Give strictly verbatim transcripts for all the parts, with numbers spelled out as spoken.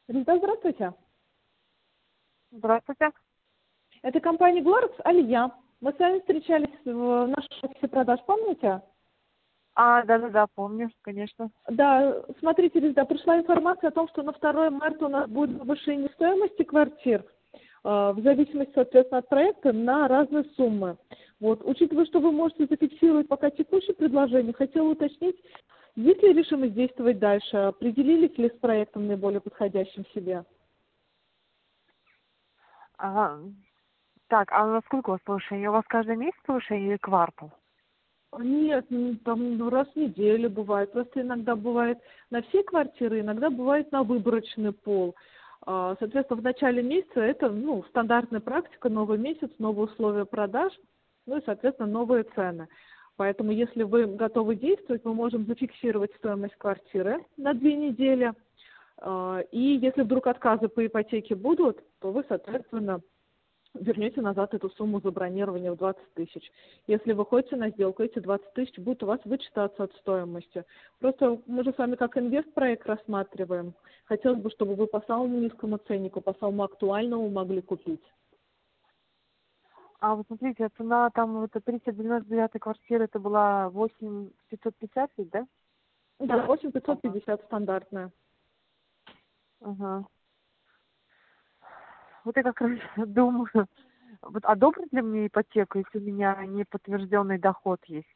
Ребята, здравствуйте. Здравствуйте. Это компания Глорекс, Алия. Мы с вами встречались в нашем офисе продаж, помните? А, да-да-да, помню, конечно. Да, смотрите, ребята, пришла информация о том, что на второе марта у нас будет повышение стоимости квартир, э, в зависимости, соответственно, от проекта на разные суммы. Вот, учитывая, что вы можете зафиксировать пока текущее предложение, хотела уточнить, есть ли решимость действовать дальше, определились ли с проектом наиболее подходящим себе? Ага. Так, а насколько у вас повышение? У вас каждый месяц повышение или квартал? Нет, ну, там ну, раз в неделю бывает. Просто иногда бывает на все квартиры, иногда бывает на выборочный пол. А, Соответственно, в начале месяца это ну, стандартная практика, новый месяц, новые условия продаж, ну и, соответственно, новые цены. Поэтому, если вы готовы действовать, мы можем зафиксировать стоимость квартиры на две недели. А, И если вдруг отказы по ипотеке будут, то вы, соответственно, вернете назад эту сумму за бронирование в двадцать тысяч. Если вы ходите на сделку, эти двадцать тысяч будут у вас вычитаться от стоимости. Просто мы же с вами как инвест-проект рассматриваем. Хотелось бы, чтобы вы по самому низкому ценнику, по самому актуальному могли купить. А вот смотрите, цена там вот триста девяносто девятая квартира, это была восемь пятьсот пятьдесят, ведь, да? Да, восемь пятьсот Ага. пятьдесят стандартная. Ага. Вот я как раз думаю, вот одобрят ли мне ипотеку, если у меня неподтвержденный доход есть?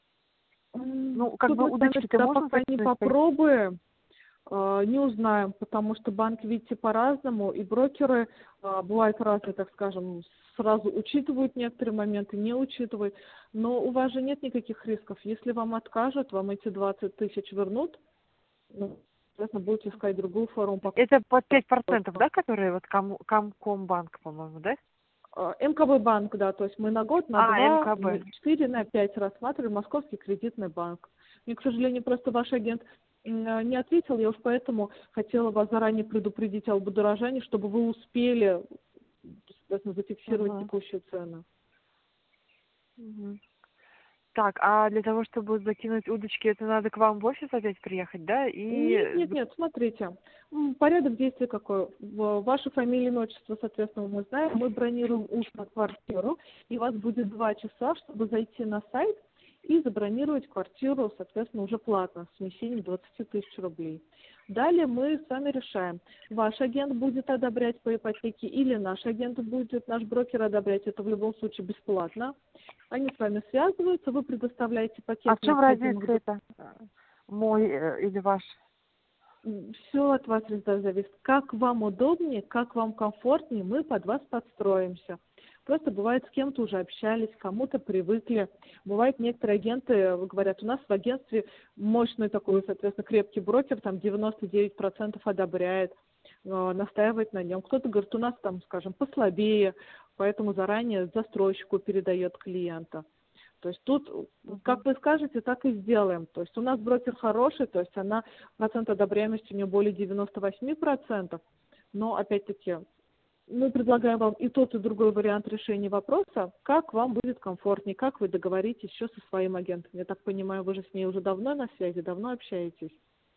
М, Ну, как Тут бы мы с вами удочки-то тогда можно пока не закинуть? попробуем. Э, Не узнаем, потому что банки, видите, по-разному, и брокеры э, бывают разные, так скажем, сразу учитывают некоторые моменты, не учитывают. Но у вас же нет никаких рисков. Если вам откажут, вам эти двадцать тысяч вернут, ну, соответственно, будете искать другую форму Это под пять покупки. процентов, да, которые вот ком, Комкомбанк, по-моему, да? Э, МКБ банк, да, то есть мы на год, на А, два, на МКБ. четыре, на пять рассматриваем Московский кредитный банк. Мне, к сожалению, просто ваш агент м, не ответил, я уж поэтому хотела вас заранее предупредить об удорожании, чтобы вы успели, соответственно, зафиксировать Ага. текущие цены. Мгм. Так, а для того, чтобы закинуть удочки, это надо к вам в офис опять приехать, да? Нет, И... нет, нет, смотрите, м, порядок действия какой. В- Ваше фамилия, имя, отчество, соответственно, мы знаем. Мы бронируем устно квартиру, и у вас будет два часа, чтобы зайти на сайт и забронировать квартиру, соответственно, уже платно, с внесением двадцати тысяч рублей. Далее мы с вами решаем, ваш агент будет одобрять по ипотеке или наш агент будет, наш брокер одобрять, это в любом случае бесплатно. Они с вами связываются, вы предоставляете А в пакет чем необходимых. разница это? Мой э, или ваш? Все от вас всегда зависит. Как вам удобнее, как вам комфортнее, мы под вас подстроимся. Просто бывает, с кем-то уже общались, к кому-то привыкли. Бывает, некоторые агенты э, говорят, у нас в агентстве мощный такой, соответственно, крепкий брокер, там девяносто девять процентов одобряет, э, настаивает на нем. Кто-то говорит, у нас там, скажем, послабее, поэтому заранее застройщику передает клиента. То есть тут, Угу. как вы скажете, так и сделаем. То есть у нас брокер хороший, то есть она, процент одобряемости у нее более девяноста восьми процентов. Но, опять-таки, мы предлагаем вам и тот, и другой вариант решения вопроса, как вам будет комфортнее, как вы договоритесь еще со своим агентом. Я так понимаю, вы же с ней уже давно на связи, давно общаетесь.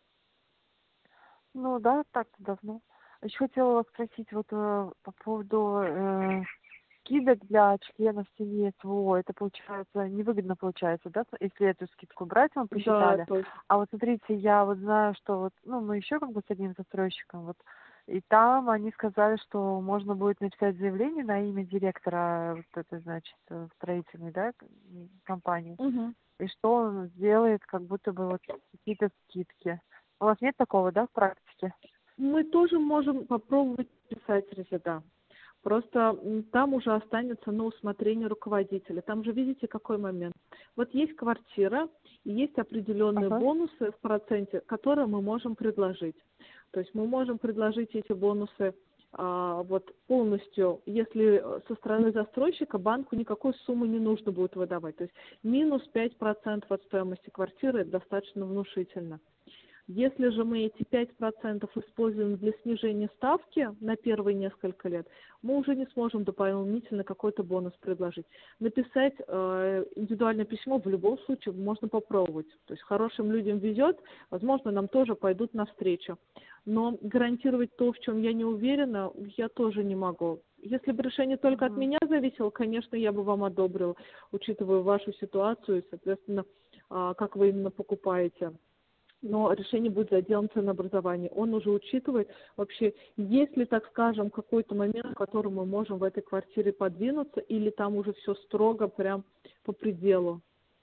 Ну да, так-то давно. Еще хотела вас спросить вот э, по поводу э, скидок для членов семьи СВО. Это получается, невыгодно получается, да, если эту скидку брать, мы Да, посчитали. то есть, А вот смотрите, я вот знаю, что вот, ну, мы еще как бы с одним застройщиком, вот, и там они сказали, что можно будет написать заявление на имя директора, вот это, значит, э, строительной, да, к- м, компании, мгм. и что он сделает, как будто бы вот какие-то скидки. У вас нет такого, да, в практике? Мы тоже можем попробовать писать резида. Просто м, там уже останется на усмотрение руководителя. Там же видите, какой момент. Вот есть квартира, и есть определенные Ага. бонусы в проценте, которые мы можем предложить. То есть мы можем предложить эти бонусы а, вот полностью, если э, со стороны застройщика банку никакой суммы не нужно будет выдавать. То есть минус пять процентов от стоимости квартиры это достаточно внушительно. Если же мы эти пять процентов используем для снижения ставки на первые несколько лет, мы уже не сможем дополнительно какой-то бонус предложить. Написать э, индивидуальное письмо в любом случае можно попробовать. То есть хорошим людям везет, возможно, нам тоже пойдут навстречу. но гарантировать то, в чем я не уверена, я тоже не могу. Если бы решение только от Мгм. меня зависело, конечно, я бы вам одобрила, учитывая вашу ситуацию и, соответственно, а, как вы именно покупаете. Но решение будет за отделом ценообразования. Он уже учитывает вообще, есть ли, так скажем, какой-то момент, в котором мы можем в этой квартире подвинуться, или там уже все строго, прям по пределу.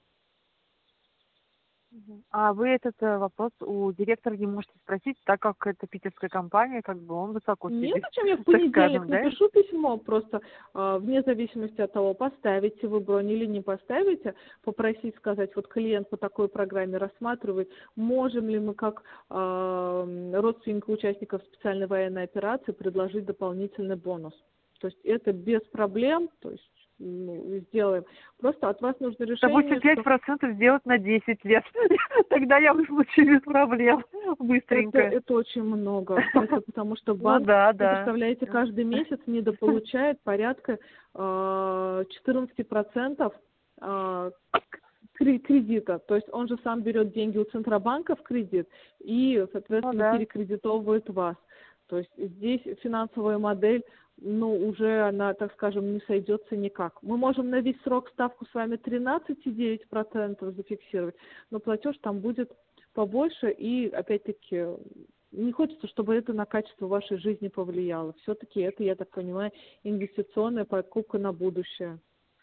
Мгм. А вы этот э, вопрос у директора не можете спросить, так как это питерская компания, как бы он высоко Нет, сидит, зачем я в так понедельник скажем, да? напишу письмо, просто а, вне зависимости от того, поставите вы бронь или не поставите, попросить сказать, вот клиент по такой программе рассматривает, можем ли мы как а, родственники участников специальной военной операции предложить дополнительный бонус. То есть это без проблем, то есть ну, сделаем. Просто от вас нужно Допустим, решение, пять что процентов сделать на десять лет. Тогда я получу без проблем. Это, Быстренько. это очень много. Это потому что Ну банк, да, вы да. представляете, каждый месяц недополучает порядка э, четырнадцать процентов э, кре- кредита. То есть он же сам берет деньги у Центробанка в кредит и, Ну соответственно, да. перекредитовывает вас. То есть здесь финансовая модель, ну, уже она, так скажем, не сойдется никак. Мы можем на весь срок ставку с вами тринадцать целых девять десятых процента зафиксировать, но платеж там будет побольше, и, опять-таки, не хочется, чтобы это на качество вашей жизни повлияло. Все-таки это, я так понимаю, инвестиционная покупка на будущее.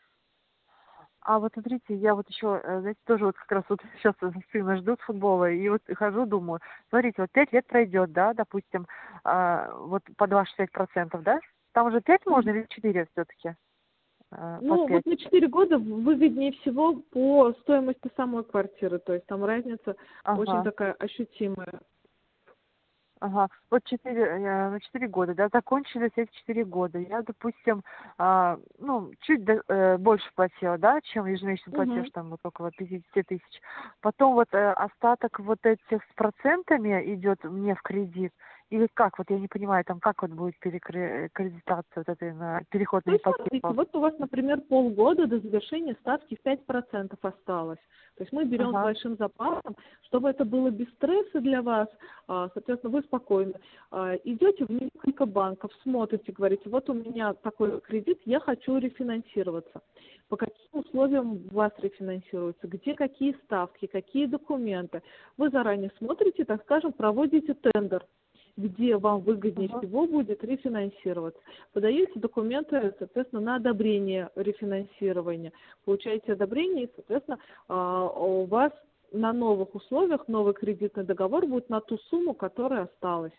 А вот смотрите, я вот еще, э, знаете, тоже вот как раз вот сейчас сына жду с футбола, и вот хожу, думаю, смотрите, вот пять лет пройдет, да, допустим, а, вот по двадцать пять процентов, да? Там уже пять можно или четыре все-таки? Под Ну, пять. вот на четыре года выгоднее всего по стоимости самой квартиры, то есть там разница очень Ага. такая ощутимая. Ага, вот четыре, э, на четыре года, да, закончились эти четыре года. Я, допустим, а, ну, чуть до- э, больше платила, да, чем ежемесячный платеж, Мгм. там вот около пятьдесят тысяч. Потом вот э, остаток вот этих с процентами идет мне в кредит. Или как, вот я не понимаю, там как вот будет перекредитация вот этой на переход То на есть, ипотеку? смотрите, вот у вас, например, полгода до завершения ставки в пять процентов осталось. То есть мы берем с Ага, большим запасом, чтобы это было без стресса для вас, а, соответственно, вы спокойно а, идете в несколько банков, смотрите, говорите, вот у меня такой кредит, я хочу рефинансироваться. По каким условиям у вас рефинансируется, где какие ставки, какие документы. Вы заранее смотрите, так скажем, проводите тендер, где вам выгоднее ага. всего будет рефинансироваться. Подаете документы, соответственно, на одобрение рефинансирования. Получаете одобрение, и, соответственно, а, у вас на новых условиях новый кредитный договор будет на ту сумму, которая осталась.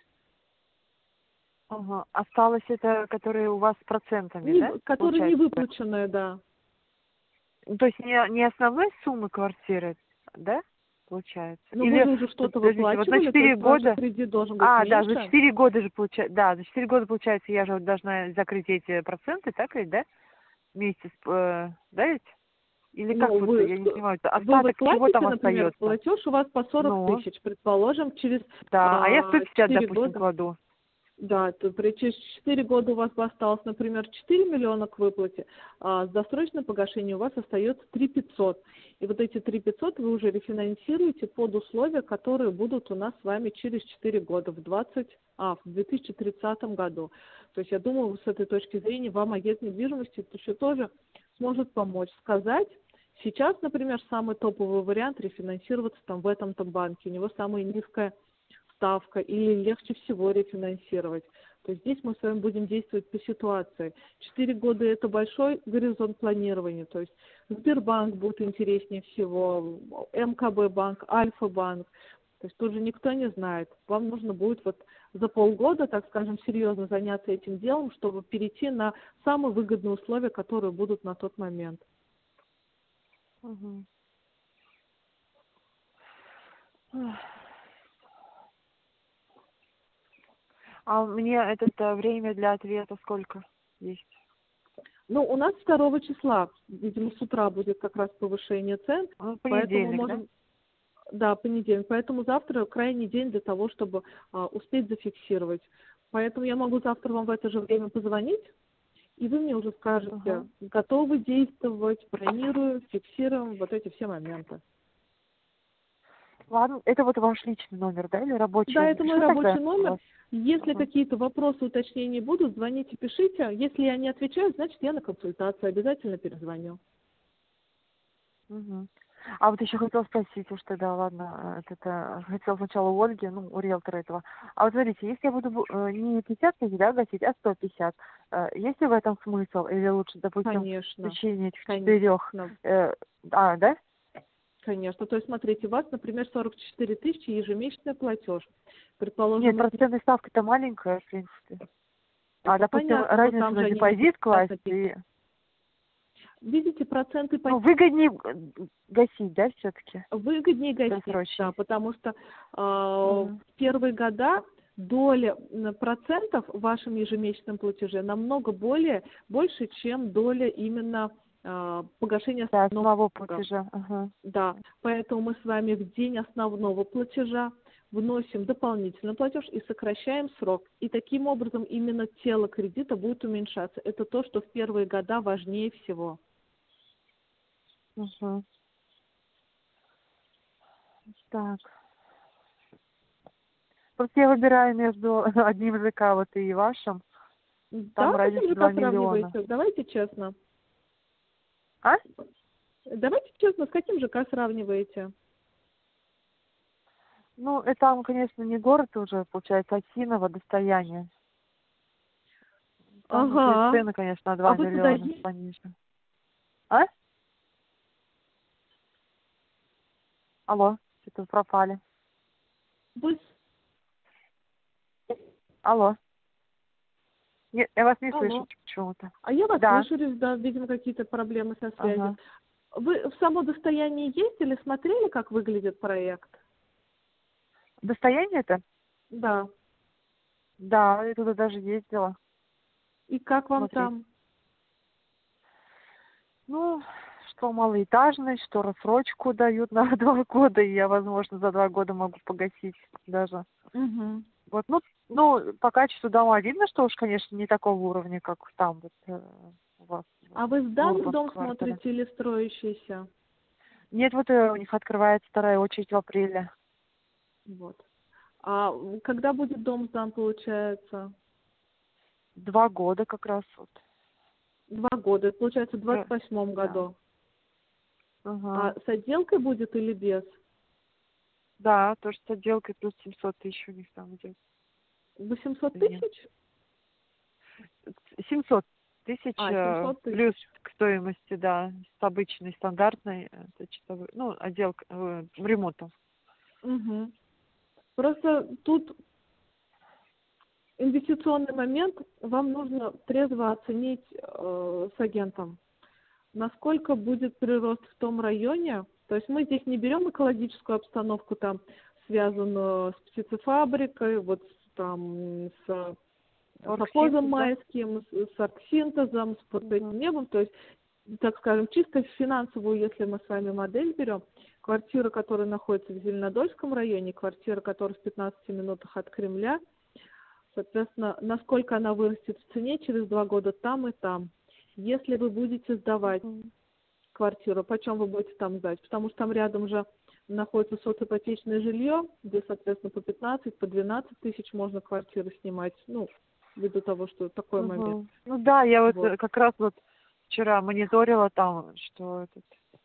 Ага. Осталось это, которые у вас с процентами, Не, да, в- которая не получается? выплаченная, да. Ну, то есть не, не основной суммы квартиры, да, получается? Но вы Или, же уже что-то подождите, вот на выплачивали, то четыре есть ваш же года... кредит должен быть А, да, за меньше. четыре года же получается... Да, за четыре года, получается, я же вот должна закрыть эти проценты, так ведь, да? Месяц, э, да ведь? Или как Ну, вот, вы, я не понимаю, это вы вот остаток чего там платите, например, остается? платеж у вас по сорок Ну, тысяч, предположим, через да, а я сто а, пятьдесят, четыре допустим, года. кладу. Да, то при через четыре года у вас бы осталось, например, четыре миллиона к выплате, а с досрочным погашением у вас остается три пятьсот. И вот эти три пятьсот вы уже рефинансируете под условия, которые будут у нас с вами через четыре года, в двадцать, а, в две тысячи тридцатом году. То есть я думаю, с этой точки зрения вам агент недвижимости еще тоже сможет помочь сказать. Сейчас, например, самый топовый вариант рефинансироваться там в этом-то банке. У него самая низкая ставка или легче всего рефинансировать. То есть здесь мы с вами будем действовать по ситуации. Четыре года – это большой горизонт планирования. То есть Сбербанк будет интереснее всего, эм ка бэ банк, Альфа-банк. То есть тут же никто не знает. Вам нужно будет вот за полгода, так скажем, серьезно заняться этим делом, чтобы перейти на самые выгодные условия, которые будут на тот момент. Угу. А мне это э, время для ответа сколько есть? Ну, у нас второго числа, видимо, с утра будет как раз повышение цен, Ну, поэтому понедельник, да? можем. Да, понедельник. Поэтому завтра крайний день для того, чтобы а, успеть зафиксировать. Поэтому я могу завтра вам в это же время позвонить, и вы мне уже Ага. скажете, готовы действовать, бронируем, фиксируем вот эти все моменты. Ладно, это вот ваш личный номер, да, или рабочий? Да, это мой Что тогда рабочий у номер. вас? Если Ага. какие-то вопросы, уточнения будут, звоните, пишите. Если я не отвечаю, значит, я на консультации. Обязательно перезвоню. Мгм. А вот еще хотела спросить уж тогда, ладно, э, это хотела сначала у Ольги, ну, у риэлтора этого. А вот смотрите, если я буду э, не пятьдесят тысяч, да, гасить, а сто пятьдесят, э, есть ли в этом смысл? Или лучше, допустим, в Конечно. течение этих четырех, Конечно. э, а, да? Конечно. То есть, смотрите, у вас, например, сорок четыре тысячи ежемесячный платеж. Нет, Предположим, если... процентная ставка-то маленькая, в принципе. А, Это допустим, понятно, но разницу там же на они не депозит класть, пятьдесят. и, Видите, проценты по ну, выгоднее э, гасить, да, все-таки, выгоднее гасить, да, досрочнее. потому что э, в Ага. первые года доля м, процентов в вашем ежемесячном платеже намного более больше, чем доля именно э, погашения Да, основного самого долга. платежа. Ага. Да, поэтому мы с вами в день основного платежа вносим дополнительный платеж и сокращаем срок. И таким образом именно тело кредита будет уменьшаться. Это то, что в первые года важнее всего. Ага. Так. Просто я выбираю между одним ЖК вот и вашим. Да, Там с каким разница два ЖК миллиона. сравниваете? Давайте честно. А? Давайте честно, с каким ЖК сравниваете? Ну, это там, конечно, не город уже, получается, Осиново, достояние. Там уже Ага. цены, конечно, на А два вы туда миллиона едете? пониже. А? Алло, что-то пропали. Вы... Алло. Нет, я вас не слышу Алло. почему-то. А я вас Да. слышу, да, видимо, какие-то проблемы со связью. Ага. Вы в само достояние ездили, смотрели, как выглядит проект? Достояние это? Да. Да, я туда даже ездила И как вам смотреть. там? Ну, что малоэтажный, что рассрочку дают на два года, и я, возможно, за два года могу погасить даже. Угу. Вот, ну, ну, по качеству дома видно, что уж, конечно, не такого уровня, как там вот э, у вас А вы в сданный Урбан дом квартале. смотрите или строящийся? Нет, вот э, у них открывается вторая очередь в апреле. Вот. А когда будет дом сдан, получается? Два года как раз вот. Два года. Это получается в Э, двадцать восьмом Да. году. А Ага. с отделкой будет или без? Да, тоже с отделкой плюс семьсот тысяч у них там идет. восемьсот Нет. тысяч? семьсот тысяч А, э, семьсот плюс тысяч. к стоимости, да, с обычной стандартной, э, это часовой, ну, отделка, э, ремонтом. Угу. Просто тут инвестиционный момент, вам нужно трезво оценить э, с агентом, насколько будет прирост в том районе. То есть мы здесь не берем экологическую обстановку, там, связанную с птицефабрикой, вот с, там, с совхозом Оргсинтез, да? майским, с, с арксинтезом, с вот Угу. этим небом. То есть, так скажем, чисто финансовую, если мы с вами модель берем, квартира, которая находится в Зеленодольском районе, квартира, которая в пятнадцати минутах от Кремля, соответственно, насколько она вырастет в цене через два года там и там. Если вы будете сдавать Угу. квартиру, почем вы будете там сдать? Потому что там рядом же находится соципотечное жилье, где, соответственно, по пятнадцать, по двенадцать тысяч можно квартиру снимать, ну, ввиду того, что такой момент. Угу. Ну да, я вот Вот. э, как раз вот вчера мониторила там, что этот,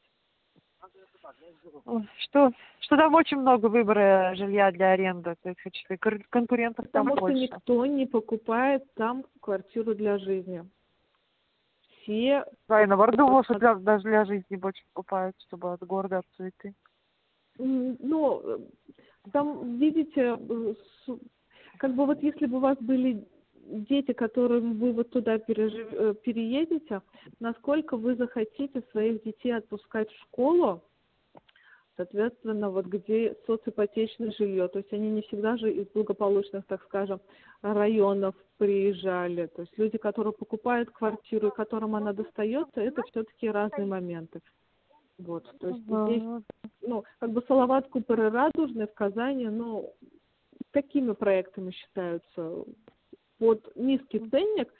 ой, что, что там очень много выбора жилья для аренды. То есть хочу сказать, кон- конкурентов там Потому что больше. никто не покупает там квартиру для жизни. Все, Да, я наоборот думала, что для, даже для жизни больше покупают, чтобы от города, от суеты. м, ну, э, там, видите, э, с- как бы вот если бы у вас были дети, которым вы вот туда пережив... э, переедете, насколько вы захотите своих детей отпускать в школу, соответственно, вот где соципотечное жилье. То есть они не всегда же из благополучных, так скажем, районов приезжали. То есть люди, которые покупают квартиру, и которым она достается, это все-таки разные моменты. Вот, то есть здесь, Угу. ну, как бы Салават Купер и Радужный в Казани, ну, такими проектами считаются. Под низкий ценник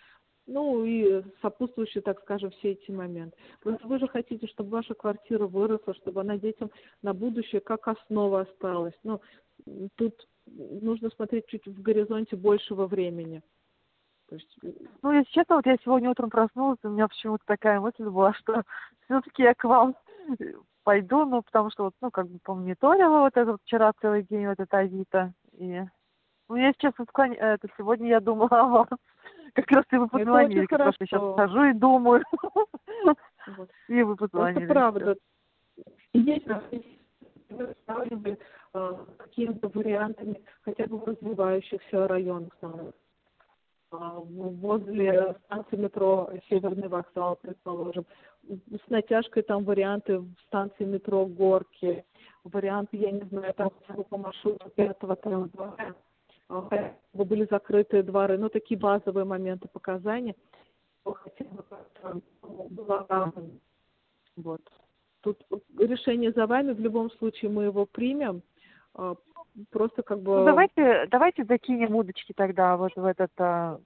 Ну и сопутствующие, так скажем, все эти моменты. Просто вы же хотите, чтобы ваша квартира выросла, чтобы она детям на будущее как основа осталась. Ну, тут нужно смотреть чуть в горизонте большего времени. То есть... Ну, если честно, вот я сегодня утром проснулась, у меня почему-то такая мысль была, что все-таки я к вам пойду, ну, потому что, вот, ну, как бы помониторила вот это вот вчера целый день, вот это Авито, и... Ну, я, если честно, склон... это сегодня я думала о вас. Как раз и вы Это очень позвонили, как раз я сейчас хорошо. хожу и думаю. Вот. И вы Это позвонили. правда. Есть вы сравнивали э, какими-то вариантами хотя бы в развивающихся районах, там, э, возле станции метро Северный вокзал, предположим, с натяжкой там варианты в станции метро Горки, варианты, я не знаю, там по маршруту пятого трамвая, э, были закрытые дворы, ну, такие базовые моменты показания, хотя бы как-то была. Вот. Тут решение за вами, в любом случае мы его примем. Просто как бы... Ну, давайте, давайте закинем удочки тогда вот в этот, а,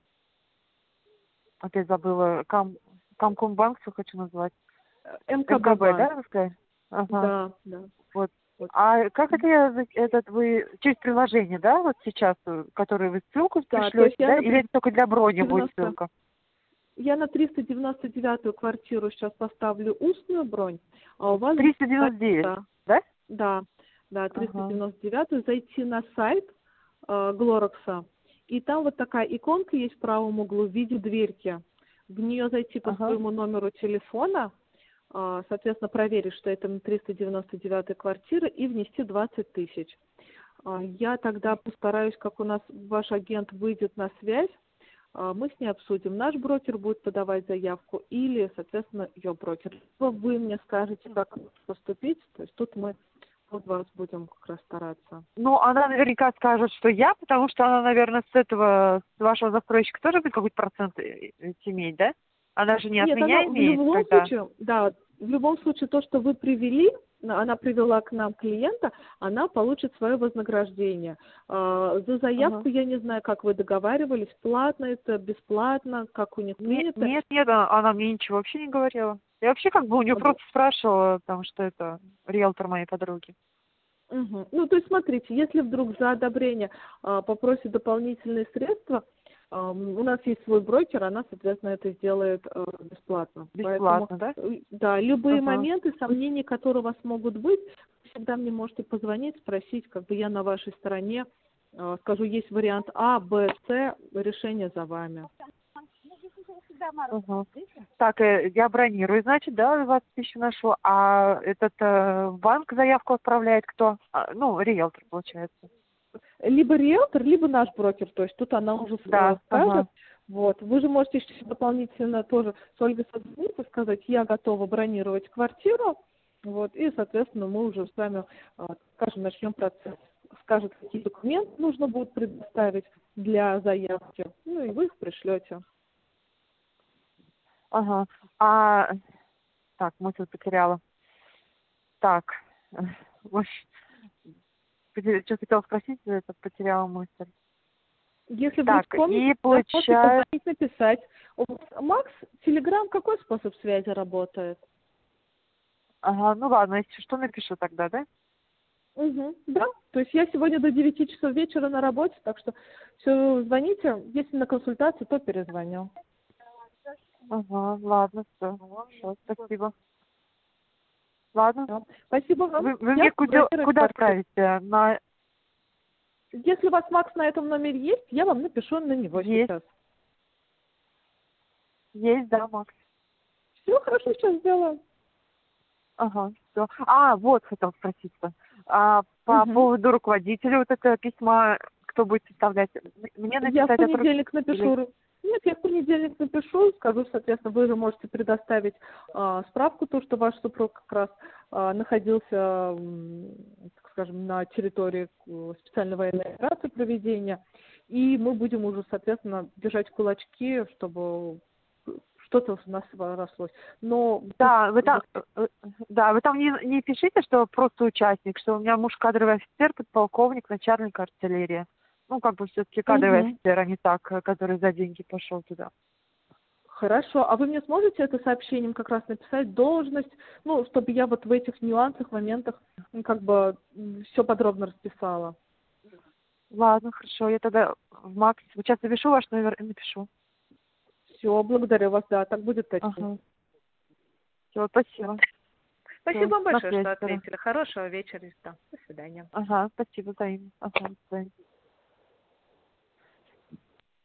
опять забыла, Кам, Камкомбанк, что хочу назвать. МКБ МКБ, банк. да, вы сказали? Ага. Да, да. Вот. Вот. А как это я, за- этот вы, через приложение, да, вот сейчас, э, которое вы ссылку Да, то есть пришлете, я да, на или это только для брони будет девяносто ссылка? я на триста девяносто девятую квартиру сейчас поставлю устную бронь, а у вас... триста девяносто девять, Да, да? да, да, Ага. триста девяносто девятую, зайти на сайт э, Глоракса, и там вот такая иконка есть в правом углу в виде дверки. В нее зайти по Ага. своему номеру телефона, э, соответственно, проверить, что это на триста девяносто девятая квартира, и внести двадцать тысяч. Э, я тогда постараюсь, как у нас ваш агент выйдет на связь, э, мы с ней обсудим. Наш брокер будет подавать заявку или, соответственно, ее брокер. Либо вы мне скажете, как поступить, то есть тут мы от вас будем как раз стараться. Ну, она наверняка скажет, что я, потому что она, наверное, с этого, с вашего застройщика тоже будет какой-то процент э, э, иметь, да? Она же не от Нет, она меня в имеет, любом когда... случае, да, в любом случае то, что вы привели, она привела к нам клиента, она получит свое вознаграждение. А, за Ага. заявку я не знаю, как вы договаривались, платно это, бесплатно, как у них Нет, принято. нет, нет, она она мне ничего вообще не говорила. Я вообще как бы у нее просто спрашивала, потому что это риэлтор моей подруги. Мгм. Ну, то есть, смотрите, если вдруг за одобрение а, попросит дополнительные средства, ам, у нас есть свой брокер, она, соответственно, это сделает а, бесплатно. Поэтому, Бесплатно, да? э, да, любые Ага. моменты, сомнения, которые у вас могут быть, всегда мне можете позвонить, спросить, как бы я на вашей стороне, а, скажу, есть вариант А, Б, С, решение за вами. Ага. Так, э, я бронирую, значит, да, двадцать тысяч нашу, а этот э, в банк заявку отправляет кто? А, ну, риэлтор, получается. Либо риэлтор, либо наш брокер, то есть тут она уже э, Да, скажет. ага. Вот. Вы же можете еще дополнительно тоже с Ольгой созвониться, сказать, я готова бронировать квартиру, вот, и, соответственно, мы уже с вами, э, скажем, начнем процесс. Скажет, какие документы нужно будет предоставить для заявки, ну и вы их пришлете. Ага. А, так, мысль потеряла. Так, что хотела спросить, это потеряла мысль. Если вдруг Так, вспомните, и да, можете получается... позвонить, написать. У вас Макс, Телеграм, какой способ связи работает? Ага, ну ладно, если что, напишу тогда, да? Угу, да, то есть я сегодня до девяти часов вечера на работе, так что все, звоните, если на консультацию, то перезвоню. Ага, ладно, все, хорошо, спасибо. Ладно. Да. Спасибо вам. Вы, вы Я мне куда, бронировать куда квартиру. отправите? На... Если у вас Макс на этом номере есть, я вам напишу на него Есть, сейчас. есть, да, Макс. Все хорошо, сейчас сделаю. Ага, все. А, вот, хотел спросить-то. А, по Угу. поводу руководителя вот это письма, кто будет составлять? Мне Я в написать от руки? понедельник Или... напишу. Нет, я в понедельник напишу, скажу, соответственно, вы же можете предоставить а, справку, то, что ваш супруг как раз а, находился, м, так скажем, на территории э, специальной военной операции проведения, и мы будем уже, соответственно, держать кулачки, чтобы что-то у нас рослось. Но тут, Да, вы там, э, да, вы там не, не пишите, что просто участник, что у меня муж кадровый офицер, подполковник, начальник артиллерии. Ну, как бы все-таки кадровый Мгм. офицер, а не так, э, который за деньги пошел туда. Хорошо. А вы мне сможете это сообщением как раз написать, должность, ну, чтобы я вот в этих нюансах, моментах, ну, как бы все подробно расписала? Ладно, хорошо, я тогда в Макс. Вот сейчас запишу ваш номер и напишу. Все, благодарю вас, да, так будет точно. Ага. Все, спасибо. Спасибо Всё, вам на большое, связи что тогда. ответили. Хорошего вечера. До свидания. Ага, спасибо, взаимно. Ага, до свидания.